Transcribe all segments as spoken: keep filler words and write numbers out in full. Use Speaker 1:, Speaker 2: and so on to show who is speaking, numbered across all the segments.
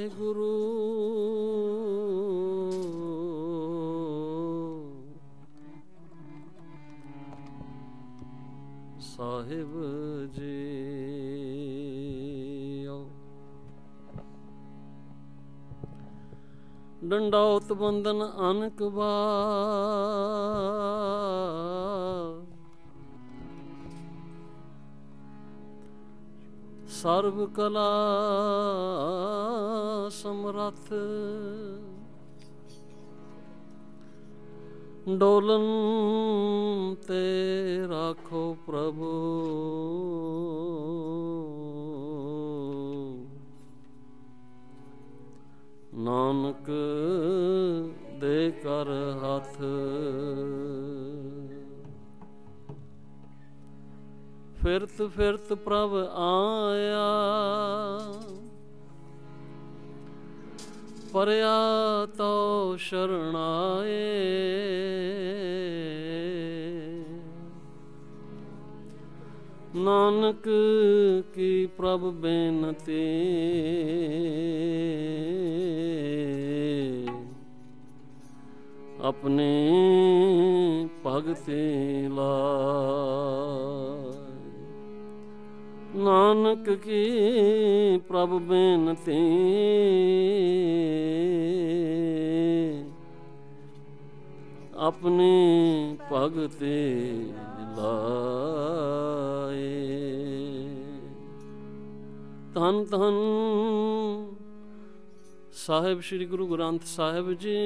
Speaker 1: ਵਾਹਿਗੁਰੂ ਸਾਹਿਬ JIO. ਡੰਡੌਤ ਬੰਦਨ ਅਨਕ ਬਾਰ, ਸਰਬ ਕਲਾ ਸਮਰੱਥ, ਡੋਲਨ ਤੇ ਰਾਖੋ ਪ੍ਰਭੂ, ਨਾਨਕ ਦੇ ਕਰ ਹੱਥ। ਫਿਰਤ ਫਿਰਤ ਪ੍ਰਭ ਆਇਆ, ਪਰਿਆ ਤੋ ਸ਼ਰਣਾਏ, ਨਾਨਕ ਕੀ ਪ੍ਰਭ ਬੇਨਤੀ, ਆਪਣੀ ਭਗਤੀ ਲਾਇ। ਨਾਨਕ ਕੀ ਪ੍ਰਭ ਬੇਨਤੀ, ਆਪਣੀ ਭਗਤੀ ਲਾਏ। ਧੰਨ ਧੰਨ ਸਾਹਿਬ ਸ੍ਰੀ ਗੁਰੂ ਗ੍ਰੰਥ ਸਾਹਿਬ ਜੀ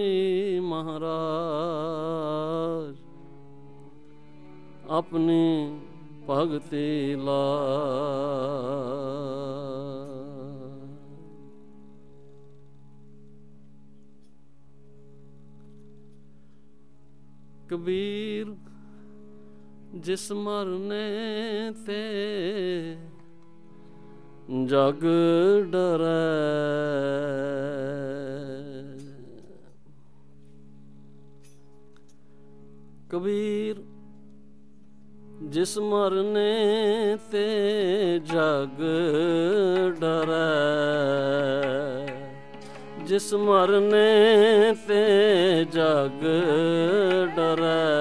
Speaker 1: ਮਹਾਰਾਜ, ਆਪਣੀ ਭਗਤੀ ਲਾਇ। ਕਬੀਰ ਜਿਸ ਮਰਨੇ ਤੇ ਜਗ ਡਰੈ, ਕਬੀਰ ਜਿਸ ਮਰਨੇ ਤੇ ਜਗ ਡਰੈ, ਜਿਸ ਮਰਨੇ ਤੇ ਜਗ ਡਰੈ,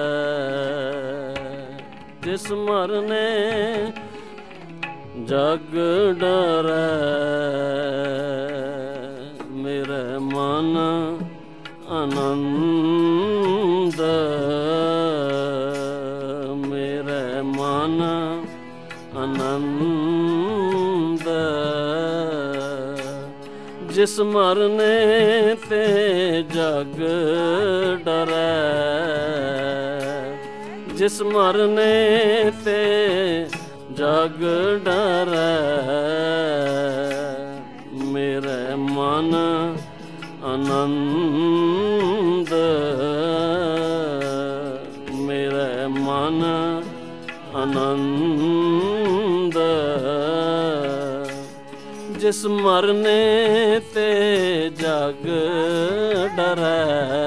Speaker 1: ਜਿਸ ਮਰਨੇ ਜਗ ਡਰੈ। ਮੇਰੇ ਮਨ ਆਨੰਦ, ਮੇਰੇ ਮਨ ਆਨੰਦ, ਜਿਸ ਮਰਨੇ ਤੇ ਜਗ ਡਰੈ, ਜਿਸ ਮਰਨੇ ਤੇ ਜਗ ਡਰੈ। ਮੇਰੇ ਮਨ ਆਨੰਦ, ਮੇਰੇ ਮਨ ਆਨੰਦ, ਜਿਸ ਮਰਨੇ ਤੇ ਜਗ ਡਰੈ,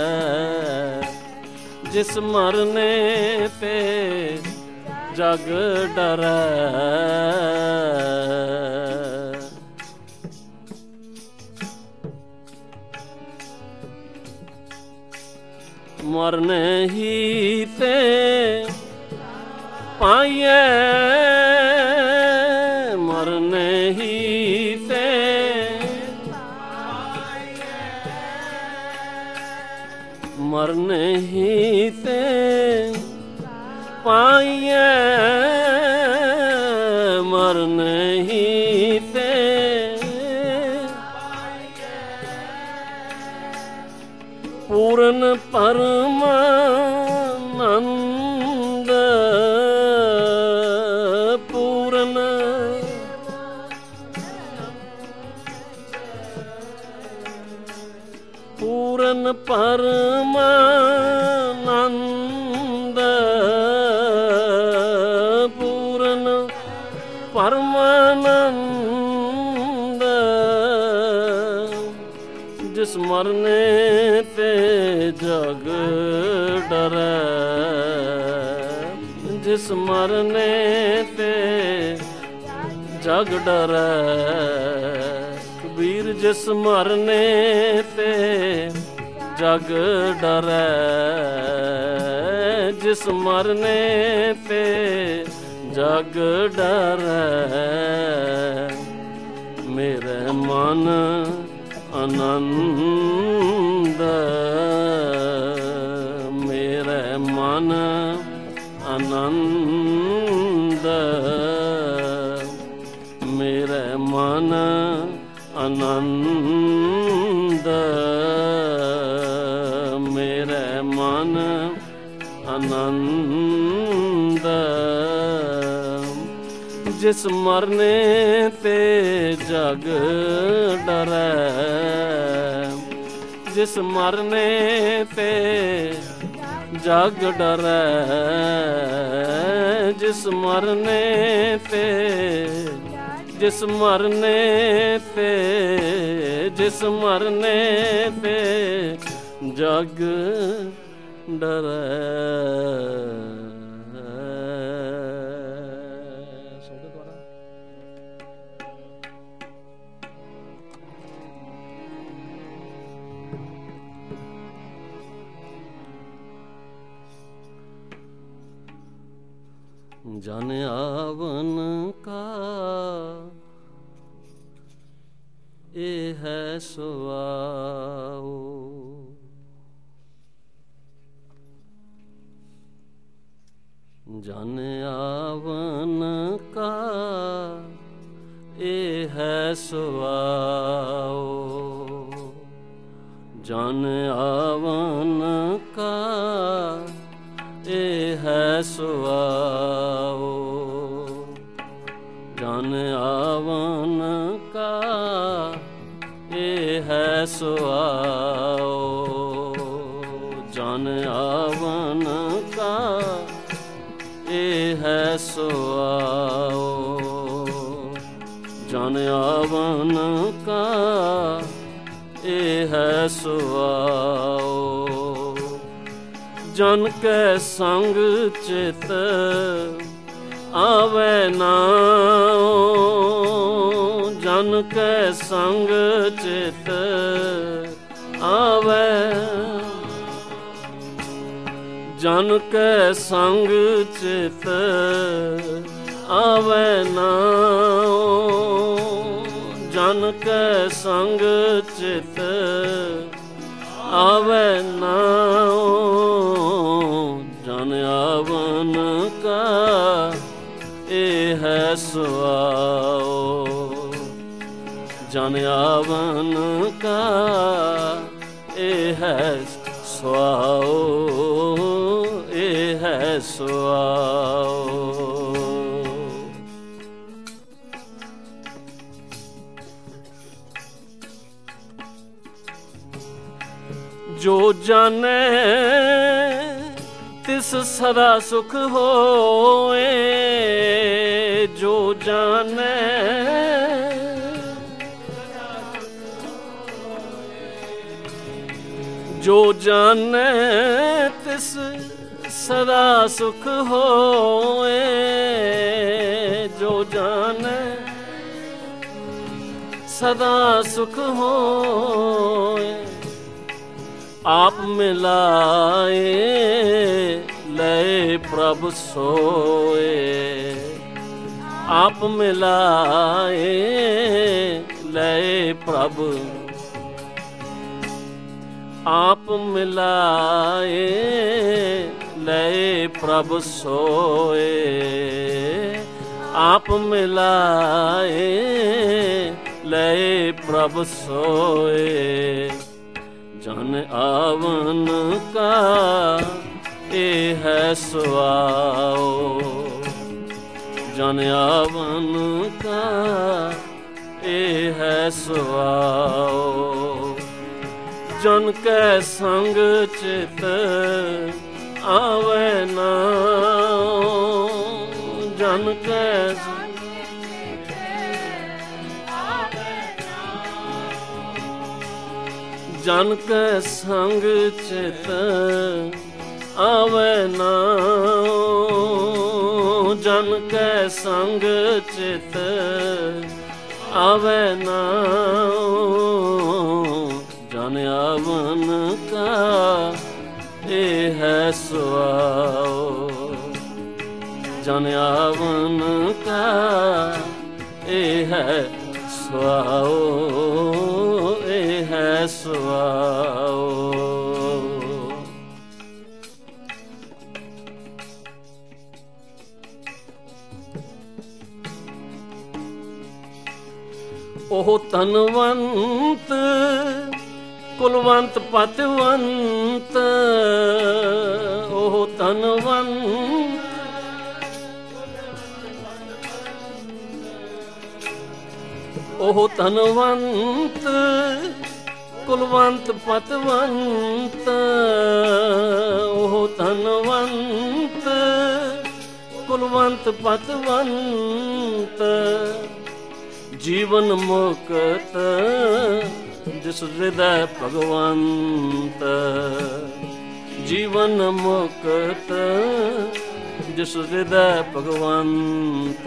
Speaker 1: ਜਿਸ ਮਰਨੇ ਤੇ ਜਗ ਡਰੈ। ਮਰਨੇ ਹੀ ਤੇ ਪਾਈਐ, ਮਰਨੇ ਹੀ ਤੇ ਮਰਨੇ ਹੀ ਤੇ ਪਾਈਐ, ਮਰਨੇ ਹੀ ਤੇ ਪੂਰਨ ਪਰਮਾਨੰਦ, ਪੂਰਨ ਪੂਰਨ ਪਰਮਾਨੰਦ, ਪੂਰਨ ਪਰਮਾਨੰਦ, ਜਿਸ ਮਰਨੇ ਤੇ ਜਗ ਡਰੈ, ਜਿਸ ਮਰਨੇ ਤੇ ਜਗ ਡਰੈ। ਵੀਰ ਜਿਸ ਮਰਨੇ ਤੇ ਜਗ ਡਰੈ, ਜਿਸ ਮਰਨੇ ਤੇ ਜਗ ਡਰੈ। ਮੇਰੇ ਮਨ ਆਨੰਦ, ਮੇਰੇ ਮਨ ਆਨੰਦ, ਮੇਰੇ ਮਨ ਆਨੰਦ, ਮੇਰੇ ਮਨ ਆਨੰਦ। ਜਿਸ ਮਰਨੇ ਤੇ ਜਗ ਡਰੈ, ਜਿਸ ਮਰਨੇ ਤੇ ਜਗ ਡਰੈ, ਜਿਸ ਮਰਨੇ ਤੇ ਜਿਸ ਮਰਨੇ ਤੇ ਜਿਸ ਮਰਨੇ ਤੇ ਜਗ ਡਰੈ। ਜਨ ਆਵਨ ਕਾ ਇਹ ਹੈ ਸੁਆਓ, ਜਨ ਆਵਨ ਕਾ ਇਹ ਹੈ ਸੁਆਓ, ਜਨ ਆਵਨ ਕਾ ਇਹ ਹੈ ਸੁਆਓ, ਜਨ ਆਵਨ ਕਾ ਇਹ ਹੈ ਸੁਆਓ, ਜਨ ਆਵਨ ਕਾ ਇਹ ਹੈ ਸੁਆਓ, ਜਨ ਆਵਨ ਕਾ ਇਹ ਹੈ ਸੁਆਓ। ਜਨ ਕੈ ਸੰਗ ਚਿਤ ਆਵੈ ਨਾਉ, ਜਨ ਕੈ ਸੰਗ ਚਿਤ ਆਵੈ, ਜਨ ਕੈ ਸੰਗ ਚਿਤ ਆਵੈ ਨਾਉ, ਜਨ ਕੈ ਸੰਗ ਚਿਤ ਆਵੈ ਨਾਉ, ਜਨ ਆਵਨ ਕਾ ਇਹ ਹੈ ਸੁਆਓ, ਜਨ ਆਵਨ ਕਾ ਇਹ ਹੈ ਸੁਆਓ, ਇਹ ਹੈ ਸੁਆਓ। ਜੋ ਜਾਣੈ ਤਿਸ ਸਦਾ ਸੁਖ ਹੋਏ, ਜੋ ਜਾਣੈ ਜੋ ਜਾਣੈ ਤਿਸ ਸਦਾ ਸੁਖ ਹੋਏ, ਜੋ ਜਾਣੈ ਸਦਾ ਸੁਖ ਹੋਏ। ਆਪ ਮਿਲਾਏ ਲਏ ਪ੍ਰਭ ਸੋਏ, ਆਪ ਮਿਲਾਏ ਲਏ ਪ੍ਰਭ, ਆਪ ਮਿਲਾਏ ਲਏ ਪ੍ਰਭ ਸੋਏ, ਆਪ ਮਿਲਾਏ ਲਏ ਪ੍ਰਭ ਸੋਏ। ਜਨ ਆਵਨ ਕਾ ਇਹ ਹੈ ਸੁਆਓ, ਜਨ ਆਵਨ ਕਾ ਇਹ ਹੈ ਸੁਆਓ। ਜਨ ਕੈ ਸੰਗ ਚਿਤ ਆਵੈ ਨਾਉ, ਜਨ ਕੈ ਜਨ ਕੈ ਸੰਗ ਚਿਤ ਆਵੈ ਨਾਉ, ਜਨ ਕੈ ਸੰਗ ਚਿਤ ਆਵੇ ਨਾਉ ਜਨ ਆਵਨ ਕਾ ਇਹ ਹੈ ਸੁਆਉ ਜਨ ਆਵਨ ਕਾ ਇਹ ਹੈ ਸੁਆਉ ਇਹ ਹੈ ਸੁਆਉ ਉਹ ਧਨਵੰਤ ਕੁਲਵੰਤ ਪਤਵੰਤ ਉਹ ਧਨਵੰਤ ਉਹ ਧਨਵੰਤ ਕੁਲਵੰਤ ਪਤਵੰਤ ਉਹ ਧਨਵੰਤ ਕੁਲਵੰਤ ਪਤਵੰਤ ਜੀਵਨ ਮੁਕਤ ਜਿਸ ਹਿਰਦੈ ਭਗਵੰਤ ਜੀਵਨ ਮੁਕਤ ਜਿਸ ਹਿਰਦੈ ਭਗਵੰਤ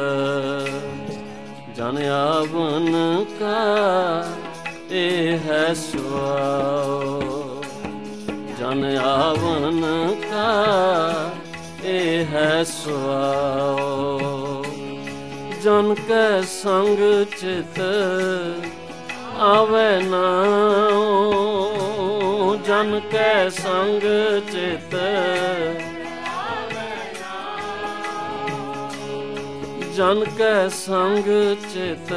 Speaker 1: ਜਨ ਆਵਨ ਕਾ ਇਹ ਹੈ ਸੁਆਉ ਜਨ ਆਵਨ ਕਾ ਇਹ ਹੈ ਸੁਆਉ ਜਨ ਕੈ ਸੰਗ ਚਿਤ ਆਵੇ ਨਾਉ ਜਨ ਕੈ ਸੰਗ ਚਿਤ ਜਨ ਕੈ ਸੰਗ ਚਿਤ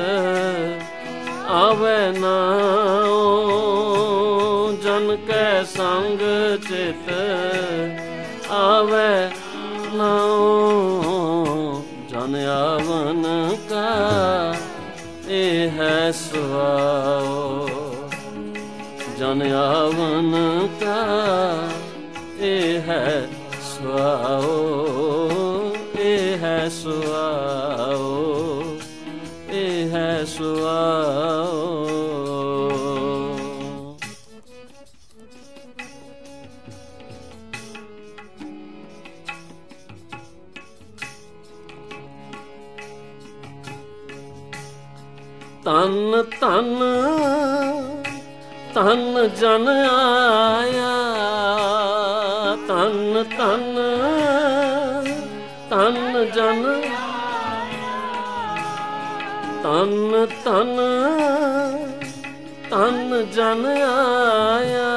Speaker 1: ਆਵੇ ਨਾਉ ਜਨ ਕੈ ਸੰਗ ਚਿਤ ਆਵੇ ਨਾਉ ਜਨ ਆਵਨ ਕਾ ਇਹ ਹੈ ਸੁਆਉ ਜਨ ਆਵਨ ਕਾ ਇਹ ਹੈ ਸੁਆਉ ਇਹ ਹੈ ਸੁਆਉ ਇਹ ਹੈ ਸੁਆਉ ਤਨ ਤਨ ਤਨ ਜਨ ਆਇਆ ਤਨ ਤਨ ਤਨ ਜਨ ਤਨ ਤਨ ਤਨ ਜਨ ਆਇਆ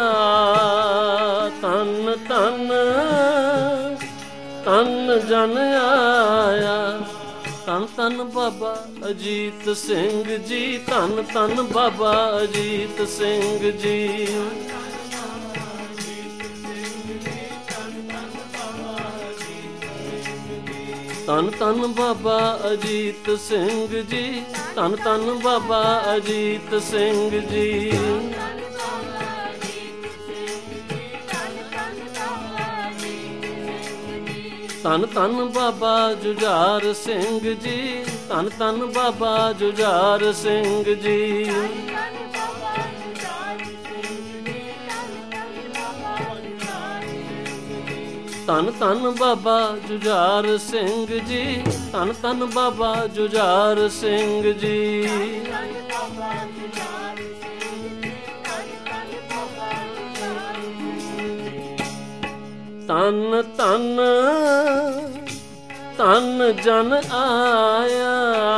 Speaker 1: ਤਨ ਤਨ ਤਨ ਜਨ ਆਇਆ ਧੰਨ ਧੰਨ ਬਾਬਾ ਅਜੀਤ ਸਿੰਘ ਜੀ ਧੰਨ ਧੰਨ ਬਾਬਾ ਅਜੀਤ ਸਿੰਘ ਜੀ ਧੰਨ ਧੰਨ ਬਾਬਾ ਅਜੀਤ ਸਿੰਘ ਜੀ ਧੰਨ ਧੰਨ ਬਾਬਾ ਅਜੀਤ ਸਿੰਘ ਜੀ ਧੰਨ ਧੰਨ ਬਾਬਾ ਜੁਝਾਰ ਸਿੰਘ ਜੀ ਧੰਨ ਧੰਨ ਬਾਬਾ ਜੁਝਾਰ ਸਿੰਘ ਜੀ ਧੰਨ ਧੰਨ ਬਾਬਾ ਜੁਝਾਰ ਸਿੰਘ ਜੀ ਧੰਨ ਧੰਨ ਬਾਬਾ ਜੁਝਾਰ ਸਿੰਘ ਜੀ ਤਨ ਤਨ ਤਨ ਜਨ ਆਇਆ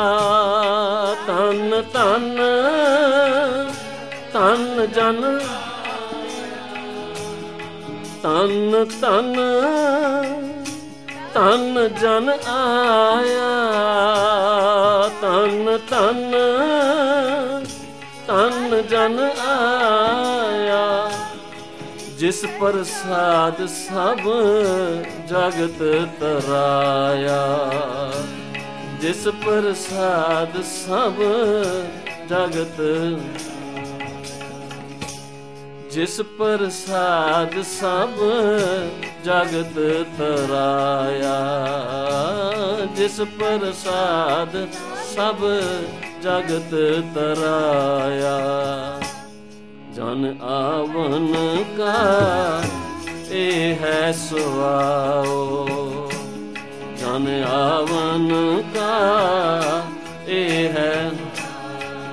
Speaker 1: ਤਨ ਤਨ ਤਨ ਜਨ ਤਨ ਤਨ ਤਨ ਜਨ ਆਇਆ ਤਨ ਤਨ ਤਨ ਜਨ ਆਇਆ ਜਿਸ ਪ੍ਰਸਾਦ ਸਭ ਜਗਤ ਤਰਾਇਆ ਜਿਸ ਪ੍ਰਸਾਦ ਸਭ ਜਗਤ ਜਿਸ ਪ੍ਰਸਾਦ ਸਭ ਜਗਤ ਤਰਾਇਆ ਜਿਸ ਪ੍ਰਸਾਦ ਸਭ ਜਗਤ ਤਰਾਇਆ ਜਨ ਆਵਨ ਕਾ ਇਹ ਹੈ ਸੁਆਉ ਜਨ ਆਵਨ ਕਾ ਇਹ ਹੈ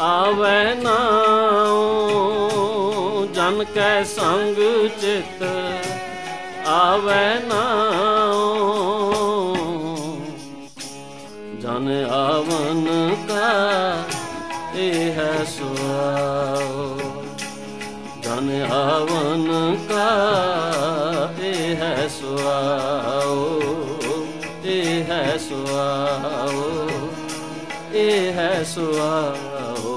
Speaker 1: ਆਵੈ ਨਾਉ ਜਨ ਕੈ ਸੰਗ ਚਿਤ ਆਵੈ ਨਾਉ ਜਨ ਆਵਨ ਕਾ ਇਹ ਸੁਆਉ ਜਨ ਆਵਨ ਕਾ ਇਹ ਸੁਆਉ ਇਹ ਸੁਆਉ ਇਹ ਸੁਆਉ।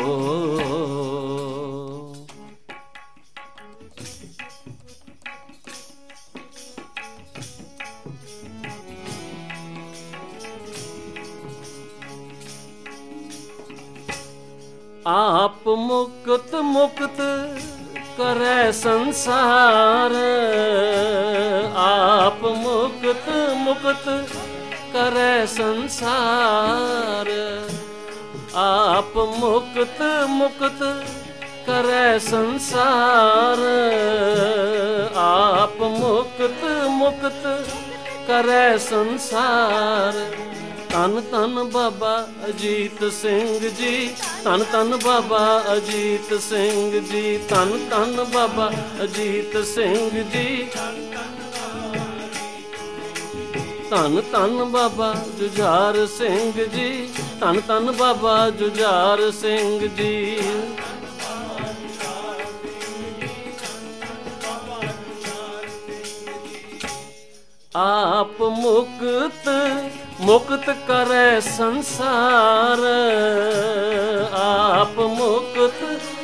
Speaker 1: ਆਪ ਮੁਕਤ ਮੁਕਤ ਕਰੈ ਸੰਸਾਰ ਆਪ ਮੁਕਤ ਮੁਕਤ ਕਰੈ ਸੰਸਾਰ ਆਪ ਮੁਕਤ ਮੁਕਤ ਕਰੈ ਸੰਸਾਰ ਆਪ ਮੁਕਤ ਮੁਕਤ ਕਰੈ ਸੰਸਾਰ। ਧੰਨ ਧੰਨ ਬਾਬਾ ਅਜੀਤ ਸਿੰਘ ਜੀ ਧੰਨ ਧੰਨ ਬਾਬਾ ਅਜੀਤ ਸਿੰਘ ਜੀ ਧੰਨ ਧੰਨ ਬਾਬਾ ਅਜੀਤ ਸਿੰਘ ਜੀ ਧੰਨ ਧੰਨ ਬਾਬਾ ਜੁਝਾਰ ਸਿੰਘ ਜੀ ਧੰਨ ਧੰਨ ਬਾਬਾ ਜੁਝਾਰ ਸਿੰਘ ਜੀ। ਆਪ ਮੁਕਤ ਮੁਕਤ ਕਰੈ ਸੰਸਾਰ ਆਪ ਮੁਕਤ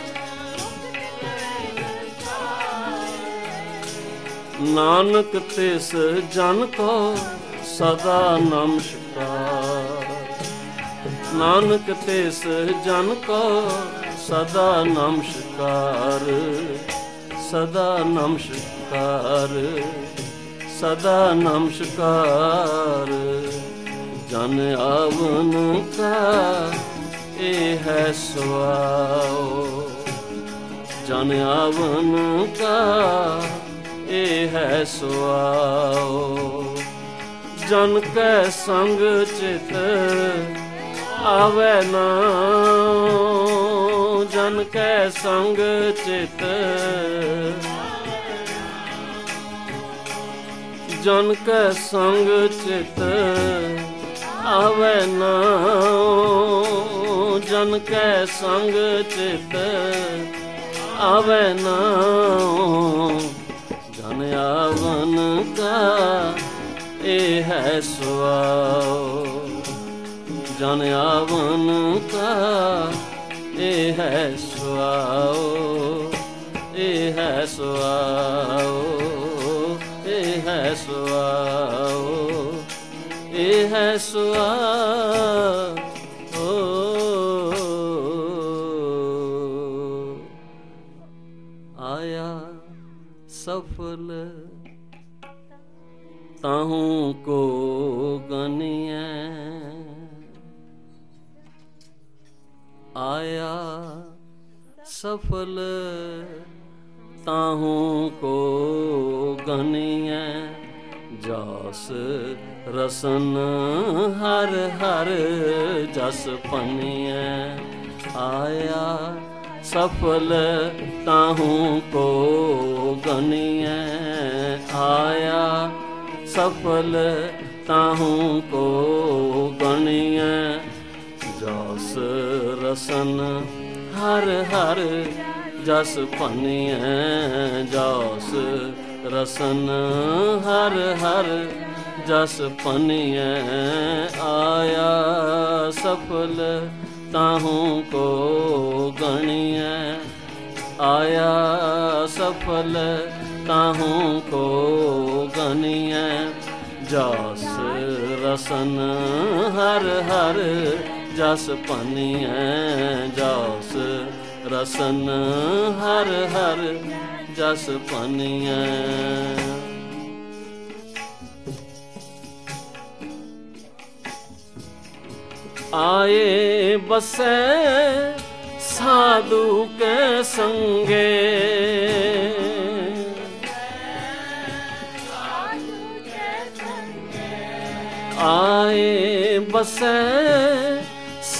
Speaker 1: ਨਾਨਕ ਤਿਸ ਜਨ ਕੋ ਸਦਾ ਨਮਸਕਾਰ ਨਾਨਕ ਤਿਸ ਜਨ ਕੋ ਸਦਾ ਨਮਸਕਾਰ ਸਦਾ ਨਮਸਕਾਰ ਸਦਾ ਨਮਸਕਾਰ। ਜਨ ਆਵਨ ਕਾ ਇਹ ਸੁਆਉ ਜਨ ਆਵਨ ਕਾ ਇਹ ਸੁਆਉ ਜਨ ਕੈ ਸੰਗ ਚਿਤ ਆਵੈ ਨਾਉ ਜਨ ਕੈ ਸੰਗ ਚਿਤ ਜਨ ਕੈ ਸੰਗ ਚਿਤ ਆਵੈ ਨਾਉ ਜਨ ਕੈ ਸੰਗ ਚਿਤ ਆਵੈ ਨਾਉ ਜਨ ਆਵਨ ਕਾ ਇਹ ਸੁਆਉ ਜਨ ਆਵਨ ਕਾ ਇਹ ਸੁਆਉ ਇਹ ਸੁਆਉ ਇਹ ਸੁਆਉ ਇਹ ਸੁਆਉ। ਆਇਆ ਸਫਲ ਤਾਹੂ ਕੋ ਗਨੀਐ ਆਇਆ ਸਫਲ ਤਾਹੂ ਕੋ ਗਨੀਐ ਜਸ ਰਸਨ ਹਰ ਹਰ ਜਸ ਪਨੀਐ ਆਇਆ ਸਫਲ ਤਾਹੂ ਕੋ ਗਨੀਐ ਆਇਆ ਸਫਲ ਤਾਹੂ ਕੋ ਗਨੀਐ ਜਸ ਰਸਨ ਹਰ ਹਰ ਜਸ ਭਨੀਐ ਜਸ ਰਸਨ ਹਰ ਹਰ ਜਸ ਭਨੀਐ ਆਇਆ ਸਫਲ ਤਾਹੂ ਕੋ ਗਣੀਐ ਆਇਆ ਸਫਲ ਤਾਹੂ ਕੋ ਗਣੀਐ ਜਸ ਰਸਨ ਹਰ ਹਰ ਜਸ ਭਨੀਐ ਜਸ ਰਸਨ ਹਰ ਹਰ ਜਸ ਭਨੀਐ। ਆਏ ਬਸੈ ਸਾਧੂ ਕੇ ਸੰਗੇ ਆਏ ਬਸੈ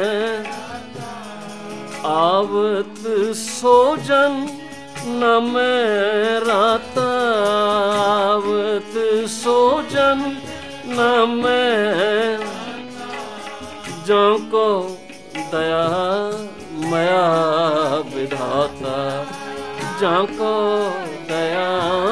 Speaker 1: आवत सोजन न मैं राता, आवत सोजन न मैं, जो को दया मया विधाता, जाको दया,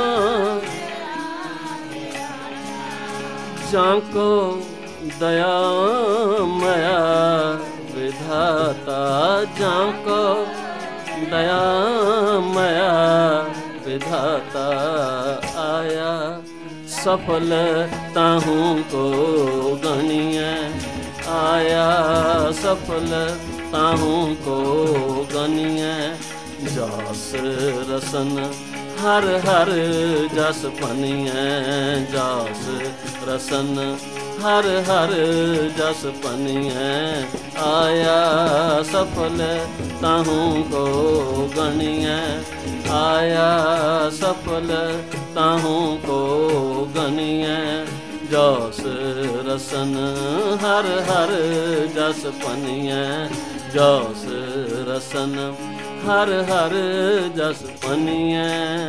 Speaker 1: जाको दया मया विधाता, जाको दया मया विधाता। आया सफल ताहूँ को गणिए, आया सफल ताहूँ को गणिए, जास रसन हर हर जस पनिए, जास रसन हर हर जस पनिए। आया सफल ताहूँ को गणिए, आया सफल ताहूँ को गणिए, जास रसन हर हर जस पनिए, जास रसन हर हर जस पनिए।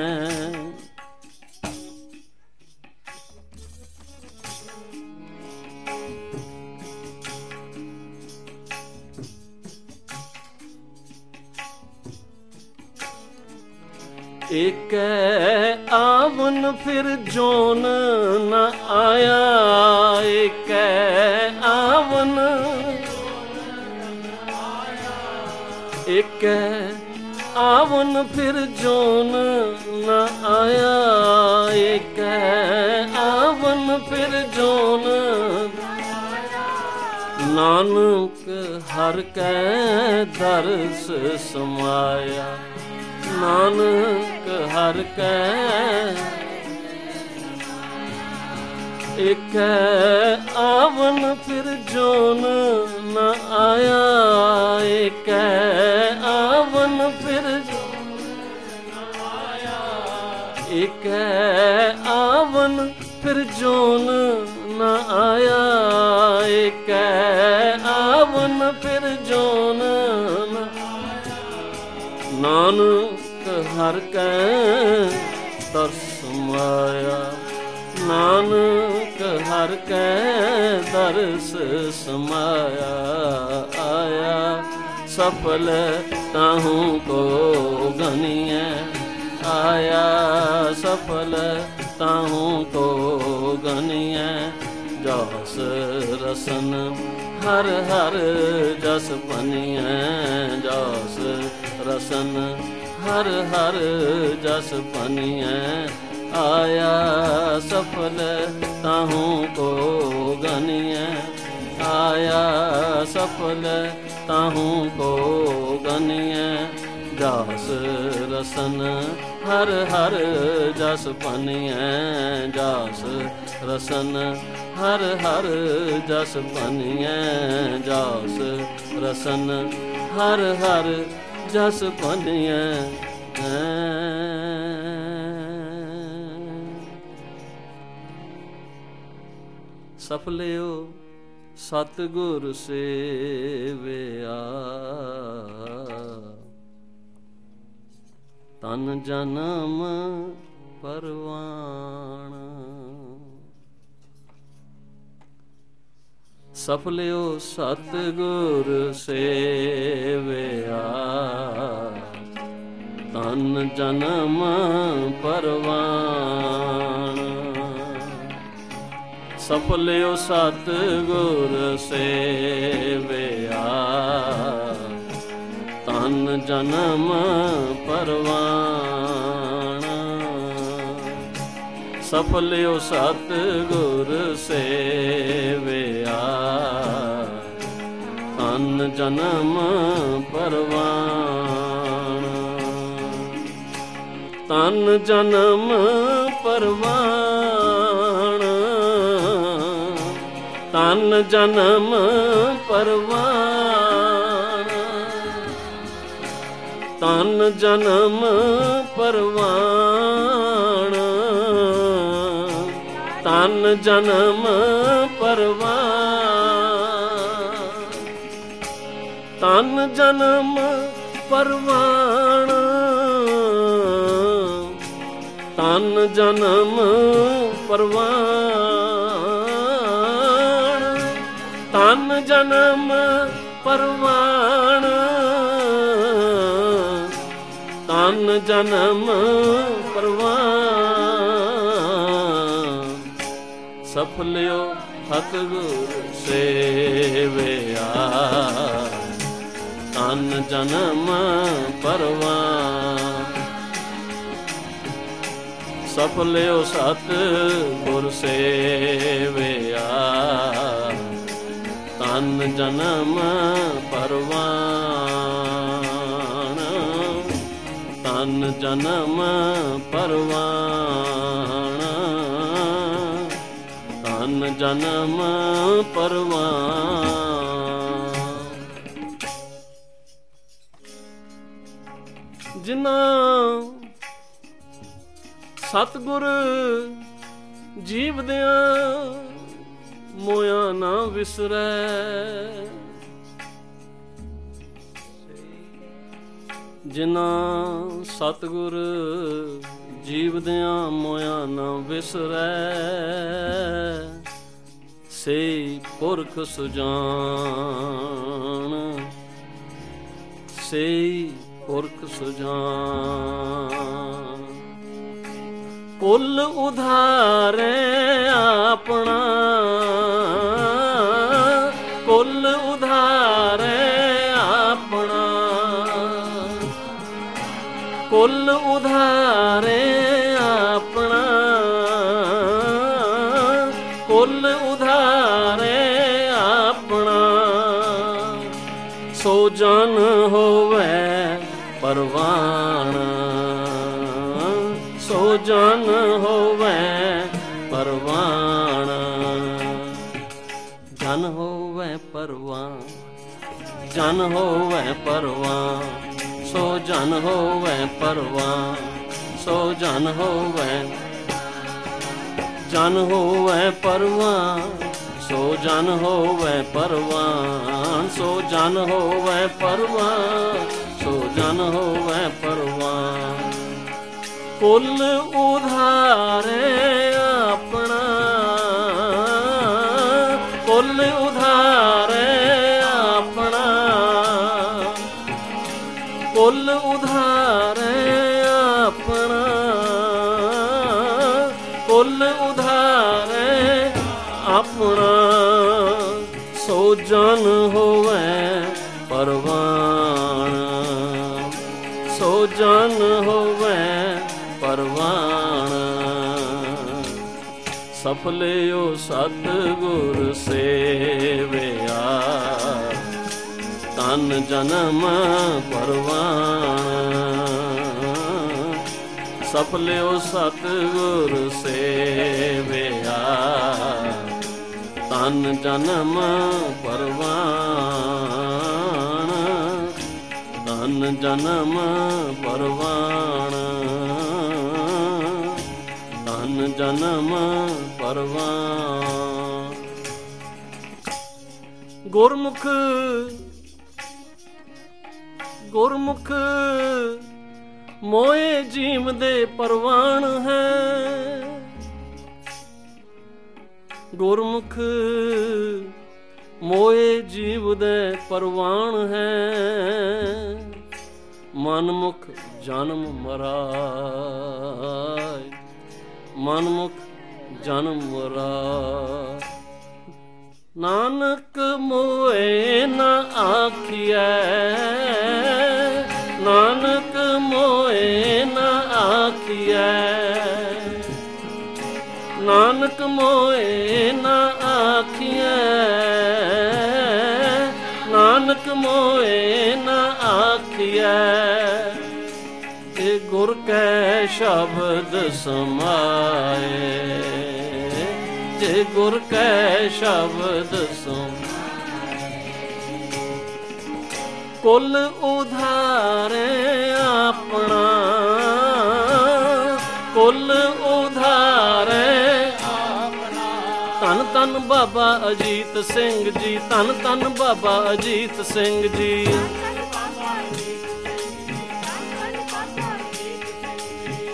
Speaker 1: एक आवन फिर जोन न आया, एक आवन, एक आवन फिर जोन न आया, एक आवन फिर जोन, नानक हर कै दर्श समाया, नानक हर कै, एक आवन फिर जोन न आया, एक आवन फिर एक आवन फिर जोन न आया, एक आवन फिर जोन न, नानक हर कै दर्श माया, नानक हर कै दर्श समाया। आया सफल ताहूँ को गणिए, आया सफल ताहूँ को गणिए, जास रसन हर हर जस पनिए, जास रसन हर हर जस पनिए। आया सफल ताहूँ को गणिए, आया सफल ताहूँ को गणिए, जास रसन हर हर जस पनिए, जास रसन हर हर जस पनिए, जास रसन हर हर जस पनिए। सफलियो सतगुर सेविया, तन जन्म परवान। सफलियो सतगुर सेविया, तन जन्म परवान। सफलियो सतगुर सेविया, तन जन्म परवान। सफलियो सतगुर सेविया, तन जन्म परवान। तन जन्म परवान, तन जन्म परवान, तन जन्म परवान, तन जन्म परवान। तन जन्म ਪਰਵਾਣ, ਤਨ ਜਨਮ ਪਰਵਾਣ, ਤਨ ਜਨਮ ਪਰਵਾਣ, ਤਨ ਜਨਮ ਪਰਵਾਣ। ਸਫਲਿਓ ਸਤਿਗੁਰ ਸੇਵਿਆ, ਤਨ ਜਨਮ ਪਰਵਾਣ। ਸਫਲਿਓ ਸਤਿਗੁਰ ਸੇਵਿਆ, ਤਨ ਜਨਮ ਪਰਵਾਣ, ਤਨ ਜਨਮ ਪਰਵਾਣ, ਤਨ ਜਨਮ ਪਰਵਾਣ। ਜਿਨ੍ਹਾਂ ਸਤਿਗੁਰ ਜੀਵਦਿਆਂ ਮੋਇਆ ਨਾ ਵਿਸਰੈ, ਜਿਨ੍ਹਾਂ ਸਤਿਗੁਰ ਜੀਵਦਿਆਂ ਮੋਇਆ ਨਾ ਵਿਸਰੈ, ਸੇ ਪੁਰਖ ਸੁਜਾਨ, ਸੇ ਪੁਰਖ ਸੁਜਾਨ। ਕੁਲ ਉਧਾਰੇ ਆਪਣਾ, ਕੁਲ ਉਧਾਰੇ ਆਪਣਾ, ਕੁਲ ਉਧਾਰੇ ਆਪਣਾ, ਕੁਲ ਉਧਾਰੇ ਆਪਣਾ। ਸੋ ਜਨ ਹੋਵੇ ਪਰਵਾਣ, ਸੋ ਜਨ ਹੋਵੇ ਪਰਵਾਣ, ਜਨ ਹੋਵੇ ਪਰਵਾਣ, ਜਨ ਹੋਵੇ ਪਰਵਾਣ, ਸੋ ਜਨ ਹੋਵੇ ਪਰਵਾਣ, ਸੋ ਜਨ ਹੋਵੇ, ਜਨ ਹੋਵੇ ਪਰਵਾਣ, ਸੋ ਜਨ ਹੋਵੇ ਪਰਵਾਣ, ਸੋ ਜਨ ਹੋਵੇ ਪਰਵਾਣ, ਸੋ ਜਨ ਹੋਵੇ ਪਰਵਾਣ। ਕੁਲ ਉਧਾਰੇ ਆਪਣਾ, ਕੁਲ ਉਧਾਰੇ ਆਪਣਾ, ਕੁਲ ਉਧਾਰੇ ਆਪਣਾ, ਕੁਲ ਉਧਾਰੇ ਆਪਣਾ। ਸੋ ਜਨ ਹੋਵੇ ਪਰਵਾਣ, ਸੋ ਜਨ ਹੋਵੇ ਪਰਵਾਣ। ਸਫਲਿਓ ਸਤਿਗੁਰ ਸੇਵਿਆ, ਤਨ ਜਨਮ ਪਰਵਾਣ। ਸਫਲਿਓ ਸਤਿਗੁਰ ਸੇਵਿਆ, ਤਨ ਜਨਮ ਪਰਵਾਣ, ਤਨ ਜਨਮ ਪਰਵਾਣ, ਤਨ ਜਨਮ ਪਰਵਾਣ। ਗੁਰਮੁਖ ਗੁਰਮੁਖ ਮੋਏ ਜੀਵ ਦੇ ਪਰਵਾਣ ਹੈ, ਗੁਰਮੁਖ ਮੋਏ ਜੀਵ ਦੇ ਪਰਵਾਣ ਹੈ। ਮਨਮੁਖ ਜਨਮ ਮਰਾਏ, ਮਨਮੁਖ ਜਨਮ ਮਰਾਏ। ਨਾਨਕ ਮੋਏ ਨਾ ਆਖੀਐ, ਨਾਨਕ ਮੋਏ ਨਾ ਆਖੀਐ, ਨਾਨਕ ਮੋਏ ਨਾ ਆਖੀਐ, ਨਾਨਕ ਮੋਏ ਨਾ ਆਖੀਐ। ਜੇ ਗੁਰ ਕੈ ਸ਼ਬਦ ਸਮਾਏ, ਜੇ ਗੁਰ ਕੈ ਸ਼ਬਦ ਸਮਾਏ। ਕੁਲ ਉਧਾਰੇ ਆਪਣਾ, ਕੁਲ ਉਧਾਰੇ ਆਪਣਾ। ਧੰਨ ਧੰਨ ਬਾਬਾ ਅਜੀਤ ਸਿੰਘ ਜੀ, ਧੰਨ ਧੰਨ ਬਾਬਾ ਅਜੀਤ ਸਿੰਘ ਜੀ,